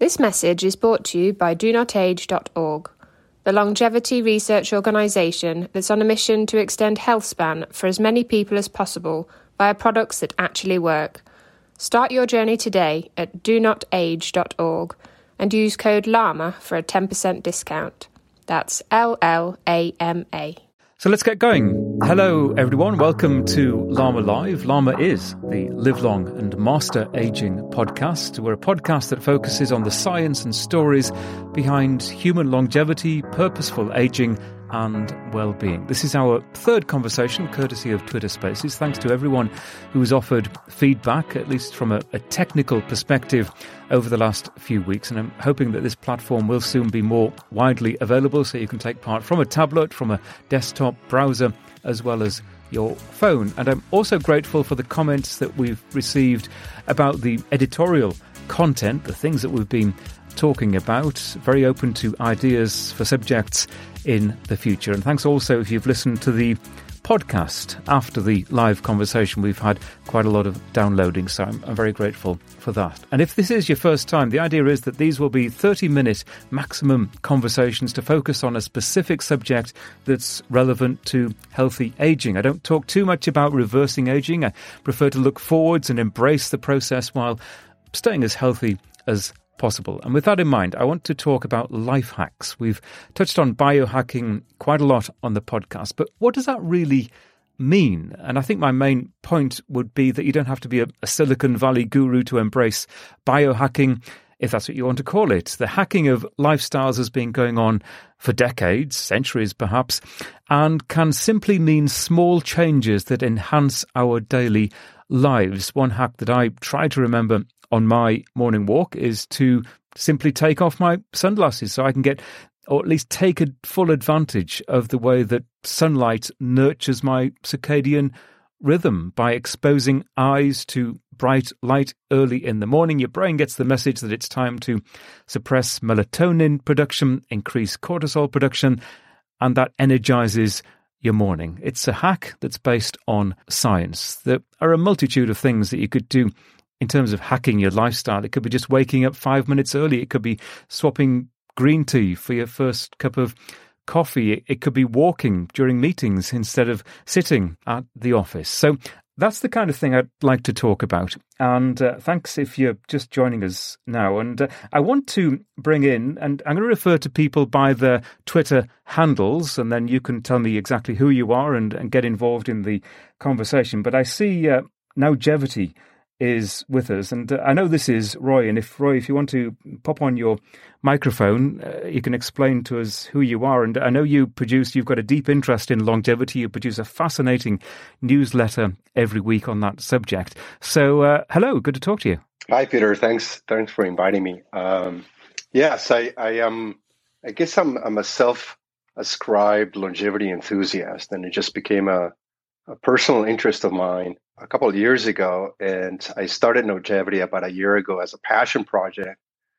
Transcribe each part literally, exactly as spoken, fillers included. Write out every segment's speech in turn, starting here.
This message is brought to you by do not age dot org, the longevity research organisation that's on a mission to extend health span for as many people as possible via products that actually work. Start your journey today at do not age dot org and use code LLAMA for a ten percent discount. That's L L A M A. So let's get going. Hello, everyone. Welcome to Llama Live. Llama is the Live Long and Master Aging podcast. We're a podcast that focuses on the science and stories behind human longevity, purposeful aging, and well-being. This is our third conversation, courtesy of Twitter Spaces. Thanks to everyone who has offered feedback, at least from a, a technical perspective, over the last few weeks. And I'm hoping that this platform will soon be more widely available, so you can take part from a tablet, from a desktop browser, as well as your phone. And I'm also grateful for the comments that we've received about the editorial content, the things that we've been talking about. Very open to ideas for subjects in the future. And thanks also if you've listened to the podcast after the live conversation. We've had quite a lot of downloading, so I'm, I'm very grateful for that. And if this is your first time, the idea is that these will be thirty minute maximum conversations to focus on a specific subject that's relevant to healthy aging. I don't talk too much about reversing aging. I prefer to look forwards and embrace the process while staying as healthy as possible. And with that in mind, I want to talk about life hacks. We've touched on biohacking quite a lot on the podcast, but what does that really mean? And I think my main point would be that you don't have to be a, a Silicon Valley guru to embrace biohacking, if that's what you want to call it. The hacking of lifestyles has been going on for decades, centuries perhaps, and can simply mean small changes that enhance our daily lives. One hack that I try to remember on my morning walk is to simply take off my sunglasses so I can get, or at least take a full advantage of the way that sunlight nurtures my circadian rhythm. By exposing eyes to bright light early in the morning, your brain gets the message that it's time to suppress melatonin production, increase cortisol production, and that energizes your morning. It's a hack that's based on science. There are a multitude of things that you could do in terms of hacking your lifestyle. It could be just waking up five minutes early. It could be swapping green tea for your first cup of coffee. It could be walking during meetings instead of sitting at the office. So that's the kind of thing I'd like to talk about. And uh, thanks if you're just joining us now. And uh, I want to bring in, and I'm going to refer to people by their Twitter handles, and then you can tell me exactly who you are and, and get involved in the conversation. But I see uh, Nowgevity is with us, and uh, I know this is Roy, and if Roy, if you want to pop on your microphone, uh, you can explain to us who you are. And I know you produce, you've got a deep interest in longevity. You produce a fascinating newsletter every week on that subject. So uh, hello, good to talk to you. Hi, Peter. Thanks, thanks for inviting me. Um, yes, I, I am. I guess I'm, I'm a self-ascribed longevity enthusiast, and it just became a, a personal interest of mine a couple of years ago, and I started Nowgevity about a year ago as a passion project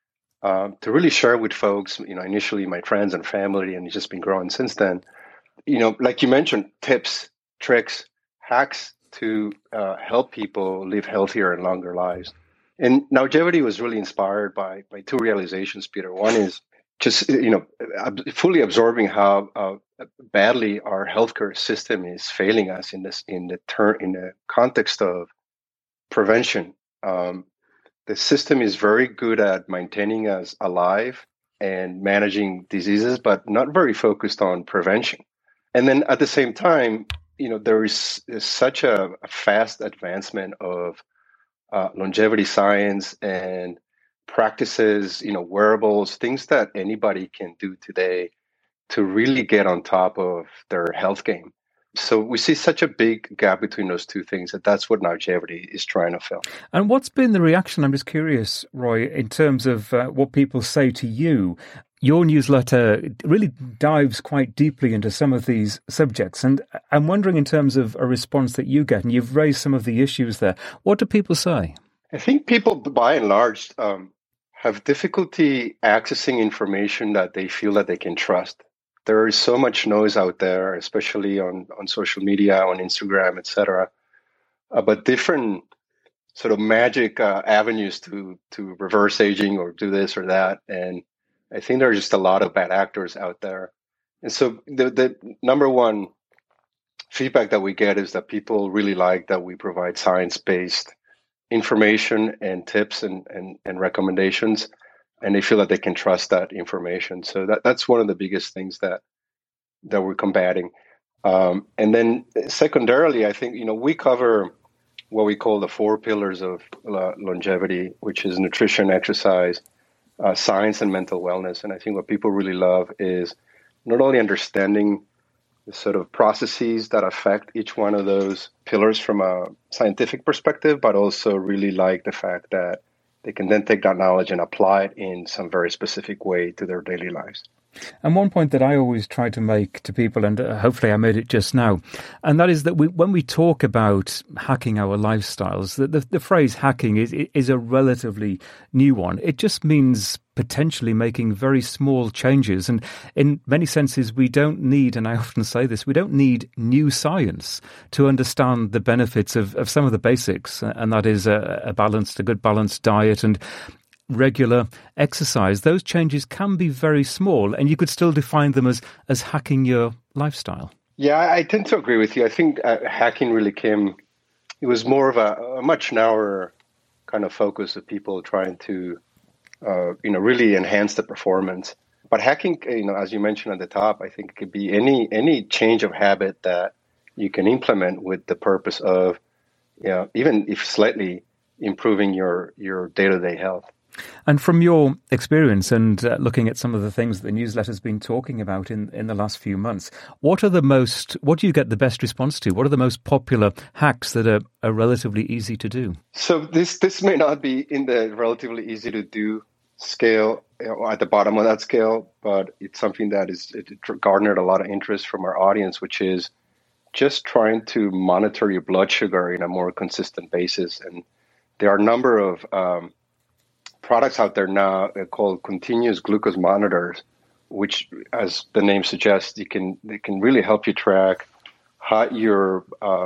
um, to really share with folks, you know, initially my friends and family, and it's just been growing since then. You know, like you mentioned, tips, tricks, hacks to uh, help people live healthier and longer lives. And Nowgevity was really inspired by by two realizations, Peter. One is just, you know, fully absorbing how uh, badly our healthcare system is failing us in this in the turn in the context of prevention. Um, the system is very good at maintaining us alive and managing diseases, but not very focused on prevention. And then at the same time, you know, there is, is such a, a fast advancement of uh, longevity science and practices, you know, wearables, things that anybody can do today to really get on top of their health game. So we see such a big gap between those two things that that's what Nowgevity is trying to fill. And what's been the reaction? I'm just curious, Roy, in terms of uh, what people say to you. Your newsletter really dives quite deeply into some of these subjects. And I'm wondering, in terms of a response that you get, and you've raised some of the issues there, what do people say? I think people, by and large, um, have difficulty accessing information that they feel that they can trust. There is so much noise out there, especially on, on social media, on Instagram, et cetera, about different sort of magic uh, avenues to to reverse aging or do this or that. And I think there are just a lot of bad actors out there. And so the the number one feedback that we get is that people really like that we provide science-based information and tips and, and, and recommendations, and they feel that they can trust that information. So that, that's one of the biggest things that that we're combating. Um, and then secondarily, I think, you know, we cover what we call the four pillars of uh, longevity, which is nutrition, exercise, uh, science, and mental wellness. And I think what people really love is not only understanding the sort of processes that affect each one of those pillars from a scientific perspective, but also really like the fact that they can then take that knowledge and apply it in some very specific way to their daily lives. And one point that I always try to make to people, and hopefully I made it just now, and that is that we, when we talk about hacking our lifestyles, the, the, the phrase hacking is, is a relatively new one. It just means potentially making very small changes. And in many senses, we don't need, and I often say this, we don't need new science to understand the benefits of, of some of the basics, and that is a, a balanced, a good balanced diet and regular exercise. Those changes can be very small, and you could still define them as as hacking your lifestyle. Yeah, I tend to agree with you. I think uh, hacking really came, it was more of a, a much narrower kind of focus of people trying to, uh, you know, really enhance the performance. But hacking, you know, as you mentioned at the top, I think it could be any any change of habit that you can implement with the purpose of, you know, even if slightly improving your your day-to-day health. And from your experience and uh, looking at some of the things that the newsletter's been talking about in, in the last few months, what are the most, what do you get the best response to? What are the most popular hacks that are, are relatively easy to do? So this this may not be in the relatively easy to do scale, you know, at the bottom of that scale, but it's something that is it garnered a lot of interest from our audience, which is just trying to monitor your blood sugar in a more consistent basis. And there are a number of um, products out there now called continuous glucose monitors, which, as the name suggests, you can they can really help you track how your uh,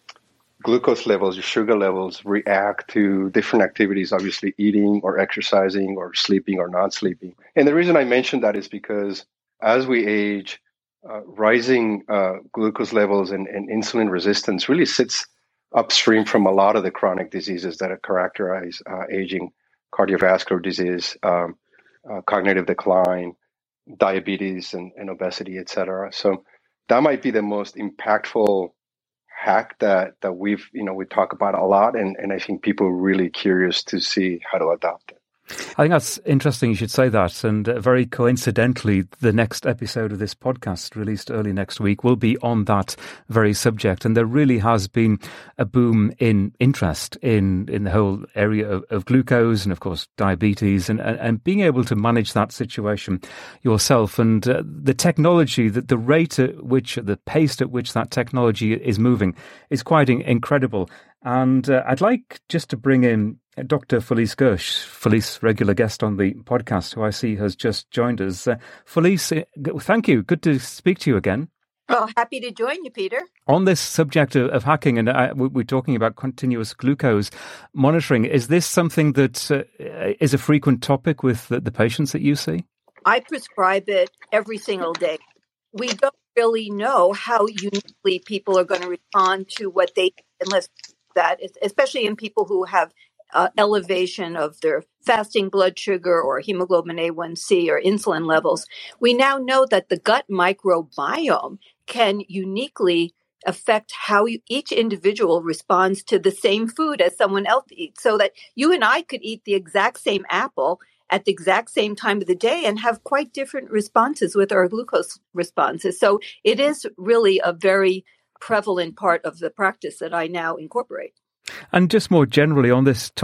glucose levels, your sugar levels react to different activities, obviously eating or exercising or sleeping or not sleeping. And the reason I mention that is because as we age, uh, rising uh, glucose levels and, and insulin resistance really sits upstream from a lot of the chronic diseases that characterize uh, aging. Cardiovascular disease, um, uh, cognitive decline, diabetes, and, and obesity, et cetera. So that might be the most impactful hack that that we've, you know, we talk about a lot, and, and I think people are really curious to see how to adopt it. I think that's interesting you should say that. And uh, very coincidentally, the next episode of this podcast, released early next week, will be on that very subject. And there really has been a boom in interest in, in the whole area of, of glucose and, of course, diabetes and, and, and being able to manage that situation yourself. And uh, the technology, that the rate at which, the pace at which that technology is moving is quite in- incredible. And uh, I'd like just to bring in Doctor Felice Gersh, Felice, regular guest on the podcast, who I see has just joined us. Uh, Felice, thank you. Good to speak to you again. Well, happy to join you, Peter. On this subject of, of hacking, and uh, we're talking about continuous glucose monitoring, is this something that uh, is a frequent topic with the, the patients that you see? I prescribe it every single day. We don't really know how uniquely people are going to respond to what they, unless that, especially in people who have uh, elevation of their fasting blood sugar or hemoglobin A one C or insulin levels. We now know that the gut microbiome can uniquely affect how you, each individual responds to the same food as someone else eats, so that you and I could eat the exact same apple at the exact same time of the day and have quite different responses with our glucose responses. So it is really a very prevalent part of the practice that I now incorporate. And just more generally on this topic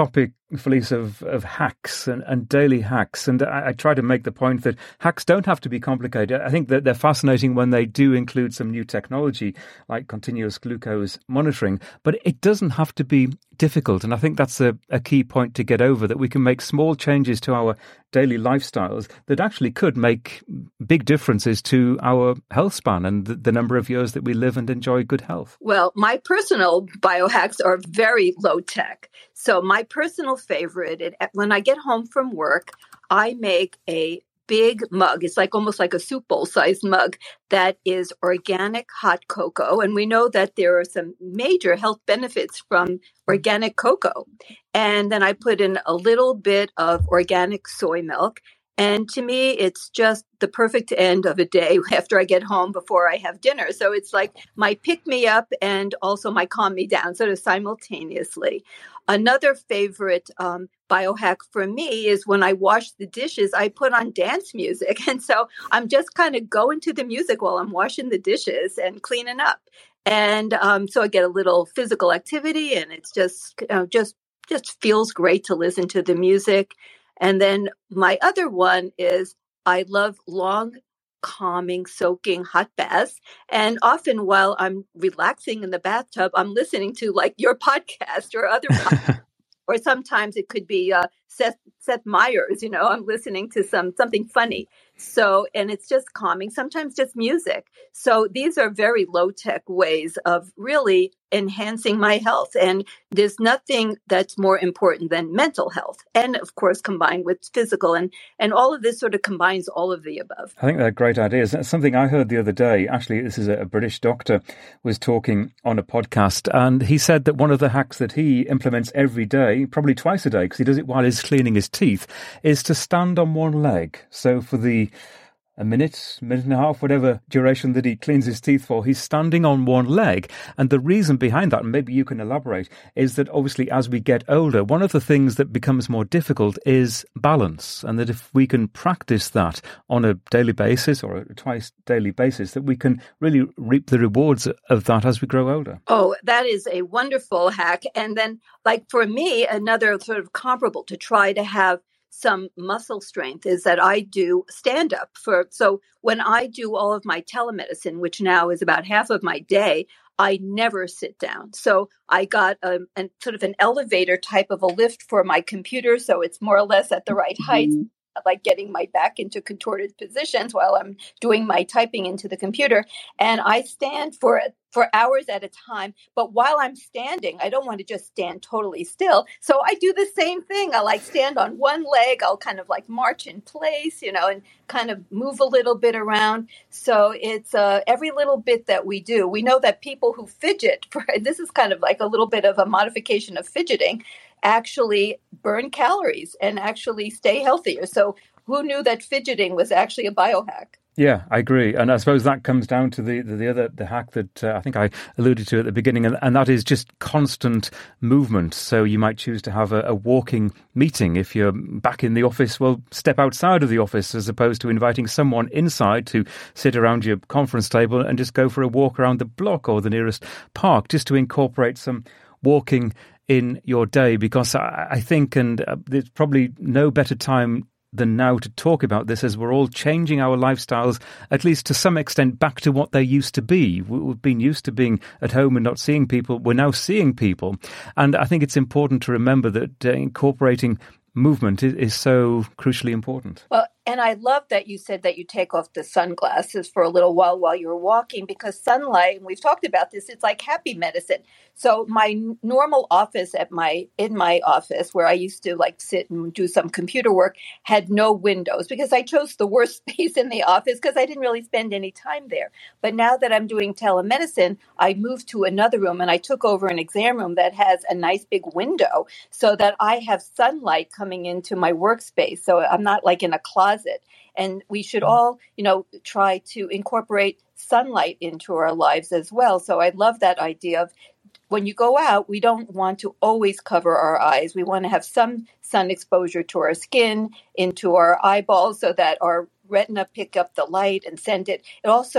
Felice, of, of hacks and, and daily hacks. And I, I try to make the point that hacks don't have to be complicated. I think that they're fascinating when they do include some new technology like continuous glucose monitoring, but it doesn't have to be difficult. And I think that's a, a key point to get over, that we can make small changes to our daily lifestyles that actually could make big differences to our health span and the, the number of years that we live and enjoy good health. Well, my personal biohacks are very low tech. So my personal favorite, it, when I get home from work, I make a big mug. It's like almost like a soup bowl sized mug that is organic hot cocoa. And we know that there are some major health benefits from organic cocoa. And then I put in a little bit of organic soy milk. And to me, it's just the perfect end of a day after I get home before I have dinner. So it's like my pick me up and also my calm me down, sort of simultaneously. Another favorite um, biohack for me is when I wash the dishes, I put on dance music. And so I'm just kind of going to the music while I'm washing the dishes and cleaning up. And um, so I get a little physical activity, and it's just, you know, just, just feels great to listen to the music. And then my other one is I love long, calming, soaking hot baths. And often while I'm relaxing in the bathtub, I'm listening to like your podcast or other podcasts. Or sometimes it could be uh, Seth, Seth Meyers, you know, I'm listening to some something funny. So, and it's just calming, sometimes just music. So these are very low-tech ways of really enhancing my health. And there's nothing that's more important than mental health. And of course, combined with physical. And, and all of this sort of combines all of the above. I think they're great ideas. That's something I heard the other day. Actually, this is a, a British doctor was talking on a podcast. And he said that one of the hacks that he implements every day, probably twice a day, because he does it while he's cleaning his teeth, is to stand on one leg. So for the a minute, minute and a half, whatever duration that he cleans his teeth for, he's standing on one leg. And the reason behind that, and maybe you can elaborate, is that obviously as we get older, one of the things that becomes more difficult is balance. And that if we can practice that on a daily basis or a twice daily basis, that we can really reap the rewards of that as we grow older. Oh, that is a wonderful hack. And then like for me, another sort of comparable to try to have some muscle strength is that I do stand up for. So when I do all of my telemedicine, which now is about half of my day, I never sit down. So I got a, a sort of an elevator type of a lift for my computer. So it's more or less at the right height, mm-hmm. like getting my back into contorted positions while I'm doing my typing into the computer. And I stand for for hours at a time. But while I'm standing, I don't want to just stand totally still. So I do the same thing. I like stand on one leg. I'll kind of like march in place, you know, and kind of move a little bit around. So it's uh, every little bit that we do. We know that people who fidget, this is kind of like a little bit of a modification of fidgeting, actually burn calories and actually stay healthier. So who knew that fidgeting was actually a biohack? Yeah, I agree. And I suppose that comes down to the, the, the other, the hack that uh, I think I alluded to at the beginning, and, and that is just constant movement. So you might choose to have a, a walking meeting. If you're back in the office, well, step outside of the office as opposed to inviting someone inside to sit around your conference table and just go for a walk around the block or the nearest park, just to incorporate some walking in your day. Because I, I think, and uh, there's probably no better time than now to talk about this, as we're all changing our lifestyles, at least to some extent, back to what they used to be. We've been used to being at home and not seeing people. We're now seeing people. And I think it's important to remember that uh, incorporating movement is, is so crucially important. Well, and I love that you said that you take off the sunglasses for a little while while you're walking, because sunlight, and we've talked about this, it's like happy medicine. So my normal office at my, in my office where I used to like sit and do some computer work had no windows because I chose the worst space in the office because I didn't really spend any time there. But now that I'm doing telemedicine, I moved to another room and I took over an exam room that has a nice big window so that I have sunlight coming into my workspace. So I'm not like in a closet. And we should all, you know, try to incorporate sunlight into our lives as well. So I love that idea of when you go out, we don't want to always cover our eyes. We want to have some sun exposure to our skin, into our eyeballs, so that our retina pick up the light and send it. It also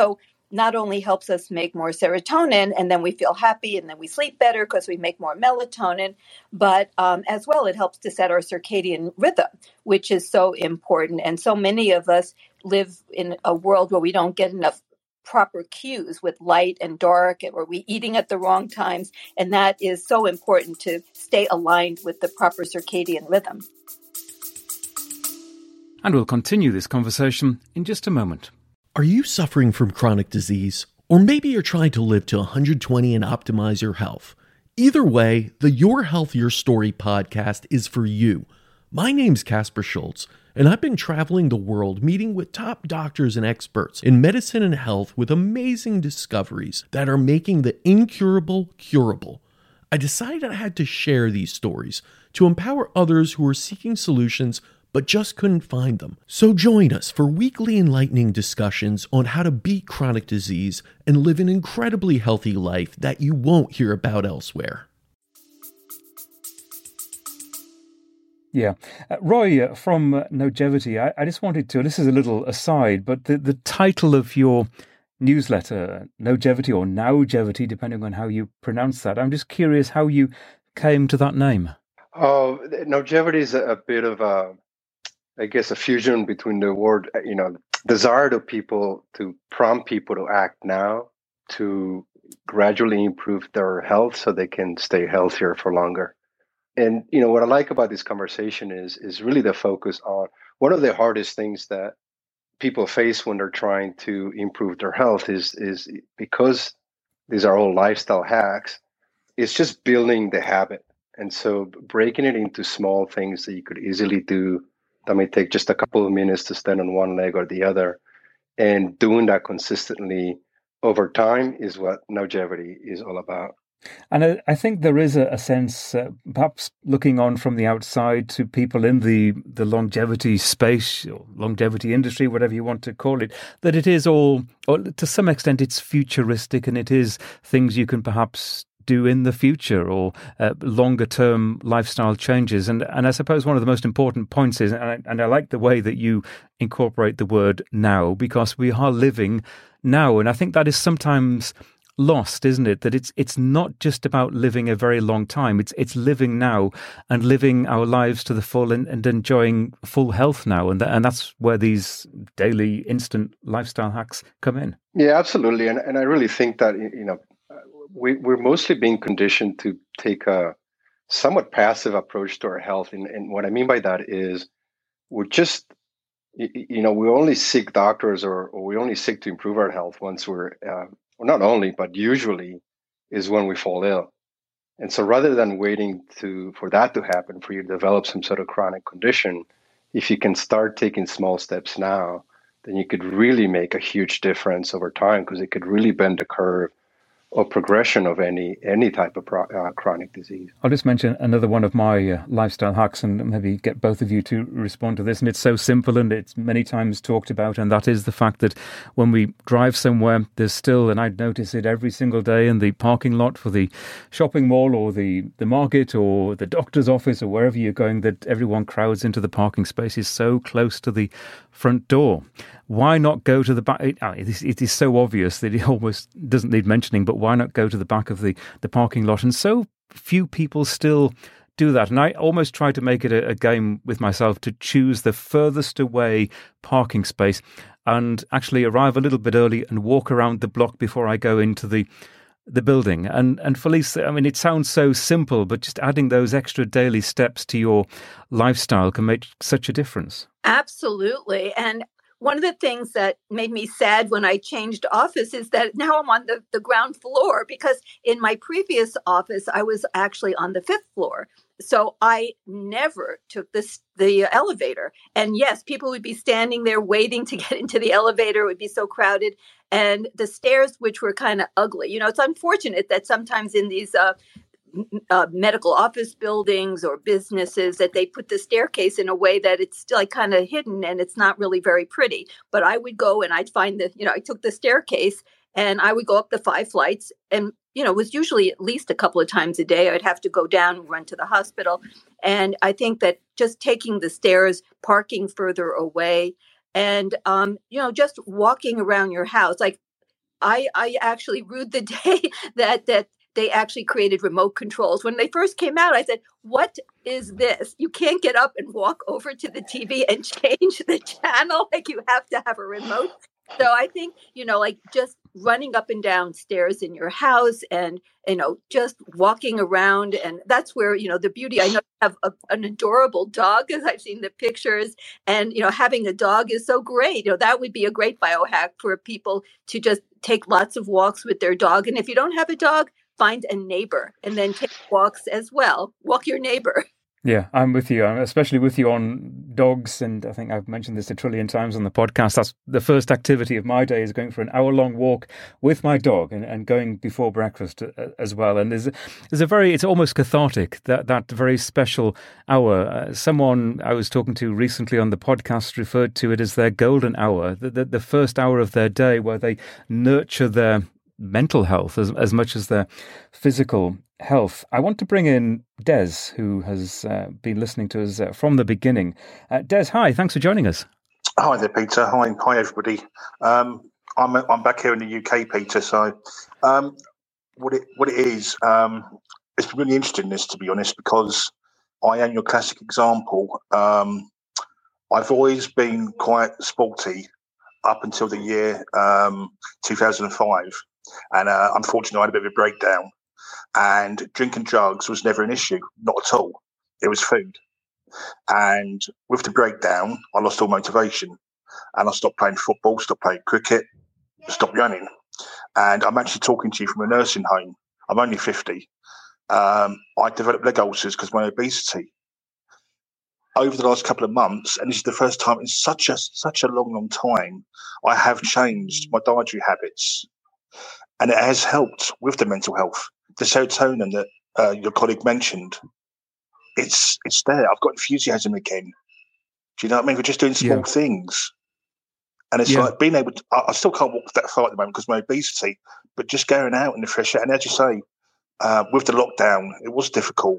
not only helps us make more serotonin, and then we feel happy, and then we sleep better because we make more melatonin, but um, as well, it helps to set our circadian rhythm, which is so important. And so many of us live in a world where we don't get enough proper cues with light and dark, or we eating at the wrong times. And that is so important to stay aligned with the proper circadian rhythm. And we'll continue this conversation in just a moment. Are you suffering from chronic disease? Or maybe you're trying to live to one hundred twenty and optimize your health. Either way, the Your Health, Your Story podcast is for you. My name's Casper Schultz, and I've been traveling the world meeting with top doctors and experts in medicine and health with amazing discoveries that are making the incurable curable. I decided I had to share these stories to empower others who are seeking solutions but just couldn't find them. So join us for weekly enlightening discussions on how to beat chronic disease and live an incredibly healthy life that you won't hear about elsewhere. Yeah. Uh, Roy, uh, from uh, Nogevity, I, I just wanted to, this is a little aside, but the, the title of your newsletter, Nogevity or Nowgevity, depending on how you pronounce that, I'm just curious how you came to that name. Oh, Nogevity is a, a bit of a, I guess, a fusion between the word, you know, desire to people, to prompt people to act now, to gradually improve their health so they can stay healthier for longer. And, you know, what I like about this conversation is is really the focus on one of the hardest things that people face when they're trying to improve their health is, is because these are all lifestyle hacks, it's just building the habit. And so breaking it into small things that you could easily do that may take just a couple of minutes to stand on one leg or the other, and doing that consistently over time is what Nogevity is all about. And I, I think there is a, a sense, uh, perhaps looking on from the outside to people in the, the longevity space, or longevity industry, whatever you want to call it, that it is all, or to some extent, it's futuristic, and it is things you can perhaps do in the future, or uh, longer term lifestyle changes. And and I suppose one of the most important points is, and I, and I like the way that you incorporate the word now, because we are living now. And I think that is sometimes lost, isn't it? That it's it's not just about living a very long time. It's it's living now and living our lives to the full, and, and enjoying full health now. And, th- and that's where these daily instant lifestyle hacks come in. Yeah, absolutely. And and I really think that, you know, we, we're mostly being conditioned to take a somewhat passive approach to our health. And, and what I mean by that is we're just, you know, we only seek doctors, or, or we only seek to improve our health once we're, uh, well, not only, but usually is when we fall ill. And so rather than waiting to for that to happen, for you to develop some sort of chronic condition, if you can start taking small steps now, then you could really make a huge difference over time, because it could really bend the curve or progression of any any type of pro, uh, chronic disease. I'll just mention another one of my uh, lifestyle hacks, and maybe get both of you to respond to this. And it's so simple, and it's many times talked about, and that is the fact that when we drive somewhere, there's still, and I notice it every single day in the parking lot for the shopping mall or the, the market or the doctor's office or wherever you're going, that everyone crowds into the parking spaces so close to the front door. Why not go to the back? It, it is so obvious that it almost doesn't need mentioning, but why not go to the back of the, the parking lot? And so few people still do that. And I almost try to make it a, a game with myself to choose the furthest away parking space and actually arrive a little bit early and walk around the block before I go into the the building. And and Felice, I mean, it sounds so simple, but just adding those extra daily steps to your lifestyle can make such a difference. Absolutely. And one of the things that made me sad when I changed office is that now I'm on the, the ground floor, because in my previous office, I was actually on the fifth floor. So I never took this, the elevator. And yes, people would be standing there waiting to get into the elevator. It would be so crowded. And the stairs, which were kind of ugly. You know, it's unfortunate that sometimes in these uh, Uh, medical office buildings or businesses that they put the staircase in a way that it's still like kind of hidden and it's not really very pretty. But I would go and I'd find that, you know, I took the staircase and I would go up the five flights, and, you know, it was usually at least a couple of times a day. I'd have to go down and run to the hospital. And I think that just taking the stairs, parking further away, and, um, you know, just walking around your house, like I I actually rued the day that that they actually created remote controls. When they first came out, I said, "What is this? You can't get up and walk over to the T V and change the channel. Like you have to have a remote." So I think, you know, like just running up and down stairs in your house and, you know, just walking around. And that's where, you know, the beauty, I know you have a, an adorable dog, as I've seen the pictures. And, you know, having a dog is so great. You know, that would be a great biohack for people to just take lots of walks with their dog. And if you don't have a dog, find a neighbor and then take walks as well. Walk your neighbor. Yeah, I'm with you. I'm especially with you on dogs. And I think I've mentioned this a trillion times on the podcast. That's the first activity of my day, is going for an hour long walk with my dog and, and going before breakfast as well. And there's, there's a very, it's almost cathartic, that, that very special hour. Uh, someone I was talking to recently on the podcast referred to it as their golden hour, the, the, the first hour of their day where they nurture their mental health as, as much as their physical health. I want to bring in Des, who has uh, been listening to us uh, from the beginning. Uh, Des, hi, thanks for joining us. Hi there, Peter. Hi, hi everybody. Um, I'm I'm back here in the U K, Peter. So, um, what it what it is, um, it's really interesting, this, to be honest, because I am your classic example. Um, I've always been quite sporty up until the year um, two thousand five, and uh, unfortunately, I had a bit of a breakdown. And drinking drugs was never an issue, not at all. It was food. And with the breakdown, I lost all motivation. And I stopped playing football, stopped playing cricket, stopped running. And I'm actually talking to you from a nursing home. I'm only fifty. Um, I developed leg ulcers because of my obesity. Over the last couple of months, and this is the first time in such a such a long, long time, I have changed my dietary habits. And it has helped with the mental health. The serotonin that uh, your colleague mentioned, it's it's there. I've got enthusiasm again. Do you know what I mean? We're just doing small yeah. things. And it's yeah. like being able to, I, I still can't walk that far at the moment because of my obesity, but just going out in the fresh air. And as you say, uh, with the lockdown, it was difficult.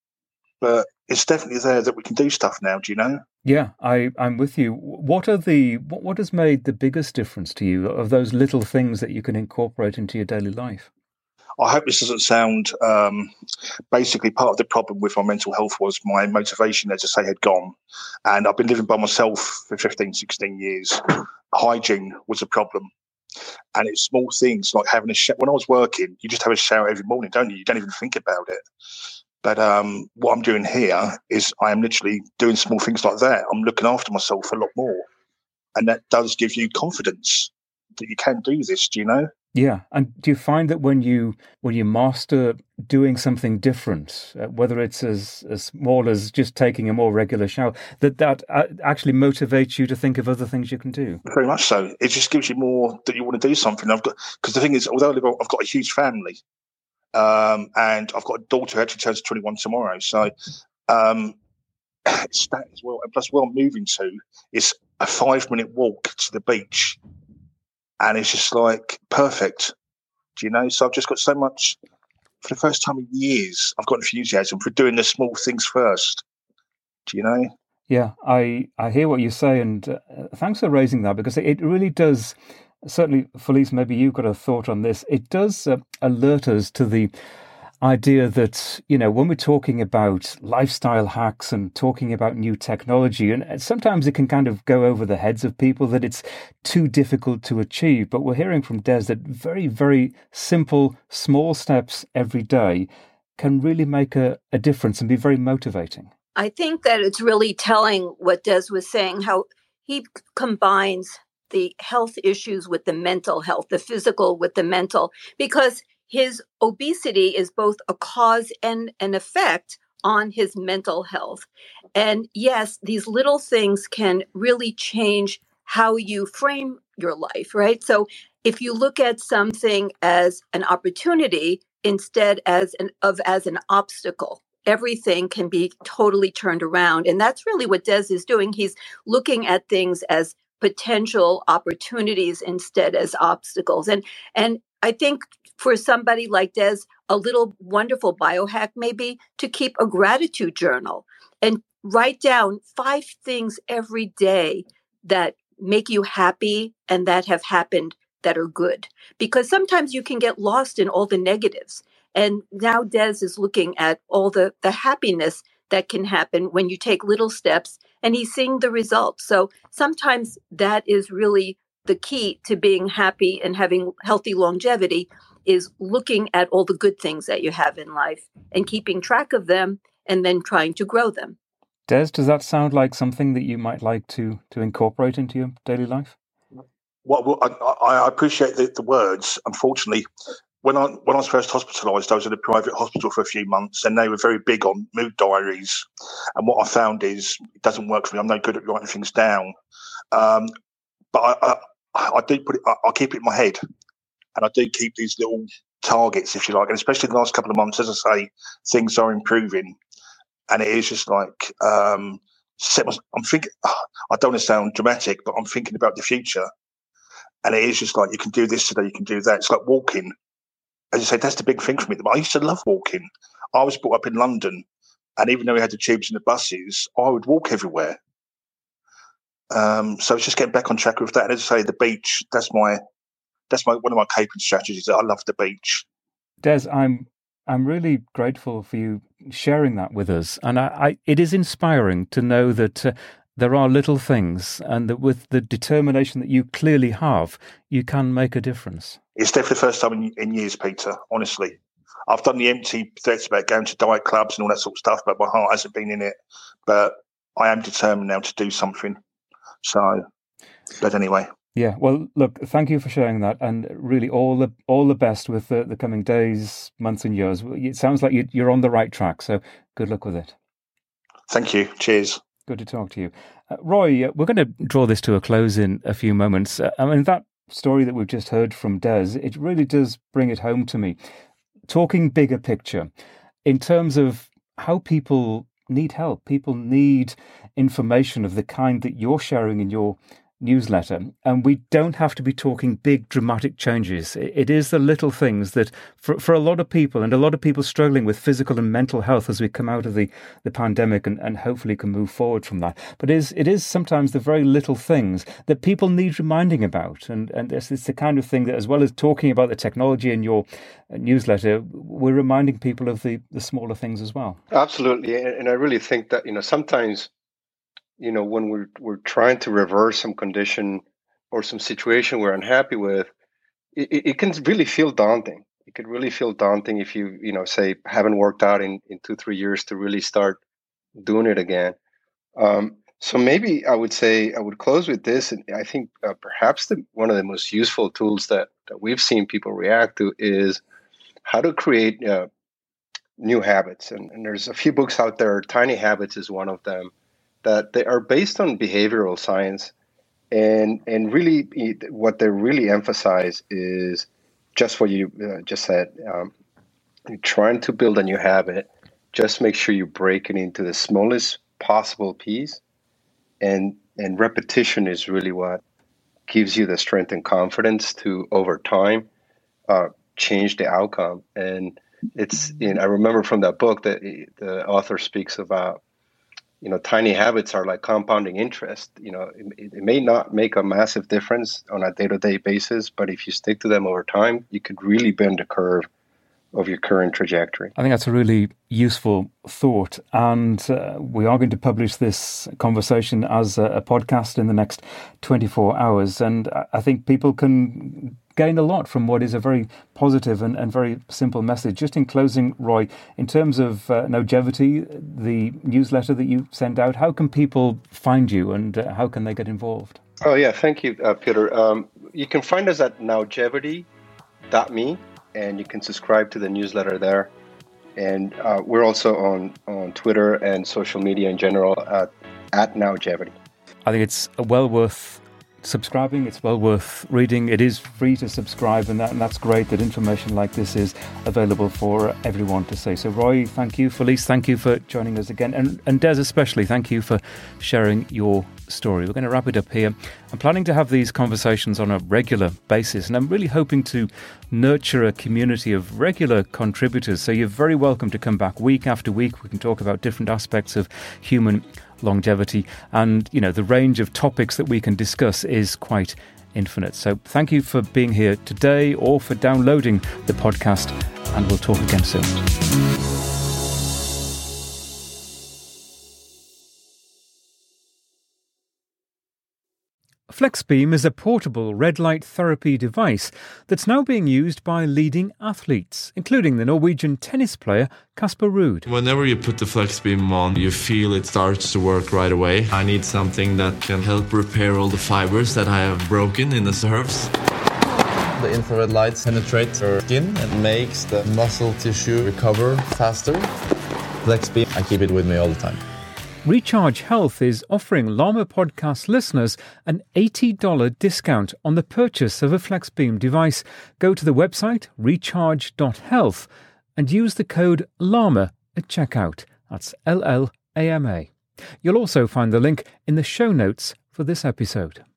But it's definitely there that we can do stuff now, do you know? Yeah, I, I'm with you. What are the what, what has made the biggest difference to you of those little things that you can incorporate into your daily life? I hope this doesn't sound, um, basically part of the problem with my mental health was my motivation, as I say, had gone. And I've been living by myself for fifteen, sixteen years. Hygiene was a problem. And it's small things like having a shower. When I was working, you just have a shower every morning, don't you? You don't even think about it. But um, what I'm doing here is I am literally doing small things like that. I'm looking after myself a lot more. And that does give you confidence that you can do this, do you know? Yeah. And do you find that when you when you master doing something different, uh, whether it's as, as small as just taking a more regular shower, that that uh, actually motivates you to think of other things you can do? Very much so. It just gives you more that you want to do something. I've got because the thing is, although I've got a huge family, um, and I've got a daughter who actually turns twenty-one tomorrow, so um, it's that as well. And plus, where I'm moving to is a five-minute walk to the beach. And it's just like perfect, do you know? So I've just got so much, for the first time in years, I've got enthusiasm for doing the small things first, do you know? Yeah, I, I hear what you say, and uh, thanks for raising that, because it really does, certainly, Felice, maybe you've got a thought on this, it does uh, alert us to the idea that, you know, when we're talking about lifestyle hacks and talking about new technology, and sometimes it can kind of go over the heads of people that it's too difficult to achieve. But we're hearing from Des that very, very simple, small steps every day can really make a, a difference and be very motivating. I think that it's really telling what Des was saying, how he combines the health issues with the mental health, the physical with the mental, because his obesity is both a cause and an effect on his mental health. And yes, these little things can really change how you frame your life, right? So if you look at something as an opportunity instead as an, of as an obstacle, everything can be totally turned around. And that's really what Des is doing. He's looking at things as potential opportunities instead as obstacles. And and I think for somebody like Des, a little wonderful biohack may be to keep a gratitude journal and write down five things every day that make you happy and that have happened that are good, because sometimes you can get lost in all the negatives. And now Des is looking at all the, the happiness that can happen when you take little steps, and he's seeing the results. So sometimes that is really the key to being happy and having healthy longevity, is looking at all the good things that you have in life and keeping track of them and then trying to grow them. Des, does that sound like something that you might like to to incorporate into your daily life? Well, I, I appreciate the, the words. Unfortunately, when I when I was first hospitalised, I was in a private hospital for a few months, and they were very big on mood diaries. And what I found is it doesn't work for me. I'm no good at writing things down. Um, but I, I, I do put it. I, I keep it in my head, and I do keep these little targets, if you like. And especially the last couple of months, as I say, things are improving. And it is just like, um, I'm thinking, I don't want to sound dramatic, but I'm thinking about the future. And it is just like, you can do this today, you can do that. It's like walking. As you say, that's the big thing for me. I used to love walking. I was brought up in London, and even though we had the tubes and the buses, I would walk everywhere. Um, so it's just getting back on track with that. And as I say, the beach, that's my, that's my one of my coping strategies. I love the beach. Des, I'm I'm really grateful for you sharing that with us. And I, I, it is inspiring to know that uh, there are little things, and that with the determination that you clearly have, you can make a difference. It's definitely the first time in, in years, Peter, honestly. I've done the empty threats about going to diet clubs and all that sort of stuff, but my heart hasn't been in it. But I am determined now to do something. So, but anyway. Yeah, well, look, thank you for sharing that, and really all the all the best with the, the coming days, months and years. It sounds like you, you're on the right track, so good luck with it. Thank you. Cheers. Good to talk to you. Uh, Roy, uh, we're going to draw this to a close in a few moments. Uh, I mean, that story that we've just heard from Des, it really does bring it home to me. Talking bigger picture, in terms of how people need help, people need information of the kind that you're sharing in your newsletter, and we don't have to be talking big dramatic changes. It is the little things that for, for a lot of people, and a lot of people struggling with physical and mental health as we come out of the, the pandemic and, and hopefully can move forward from that. But it is, it is sometimes the very little things that people need reminding about. And, and it's, it's the kind of thing that, as well as talking about the technology in your newsletter, we're reminding people of the, the smaller things as well. Absolutely. And I really think that, you know, sometimes you know, when we're we're trying to reverse some condition or some situation we're unhappy with, it, it can really feel daunting. It could really feel daunting if you, you know, say haven't worked out in, in two, three years to really start doing it again. Um, so maybe I would say I would close with this. And I think uh, perhaps the, one of the most useful tools that, that we've seen people react to is how to create uh, new habits. And, and there's a few books out there. Tiny Habits is one of them, that they are based on behavioral science, and and really what they really emphasize is just what you uh, just said. Um, you're trying to build a new habit, just make sure you break it into the smallest possible piece, and and repetition is really what gives you the strength and confidence to, over time, uh, change the outcome. And it's, you know, I remember from that book that the author speaks about, you know, tiny habits are like compounding interest. You know, it, it may not make a massive difference on a day-to-day basis, but if you stick to them over time, you could really bend the curve of your current trajectory. I think that's a really useful thought. And uh, we are going to publish this conversation as a, a podcast in the next twenty-four hours. And I think people can gain a lot from what is a very positive and, and very simple message. Just in closing, Roy, in terms of uh, Nowgevity, the newsletter that you send out, how can people find you, and uh, how can they get involved? Oh, yeah. Thank you, uh, Peter. Um, you can find us at nowgevity dot me, and you can subscribe to the newsletter there. And uh, we're also on, on Twitter and social media in general at, at Nowgevity. I think it's well worth subscribing. It's well worth reading. It is free to subscribe, and, that, and that's great that information like this is available for everyone to see. So Roy, thank you. Felice, thank you for joining us again. And, and Des especially, thank you for sharing your story. We're going to wrap it up here. I'm planning to have these conversations on a regular basis, and I'm really hoping to nurture a community of regular contributors. So you're very welcome to come back week after week. We can talk about different aspects of human longevity, and you know, the range of topics that we can discuss is quite Infinite. So thank you for being here today or for downloading the podcast, and we'll talk again soon. FlexBeam is a portable red light therapy device that's now being used by leading athletes, including the Norwegian tennis player Casper Ruud. Whenever you put the FlexBeam on, you feel it starts to work right away. I need something that can help repair all the fibers that I have broken in the nerves. The infrared lights penetrate your skin and makes the muscle tissue recover faster. FlexBeam, I keep it with me all the time. Recharge Health is offering Llama Podcast listeners an eighty dollars discount on the purchase of a FlexBeam device. Go to the website recharge dot health and use the code LLAMA at checkout. That's L L A M A. You'll also find the link in the show notes for this episode.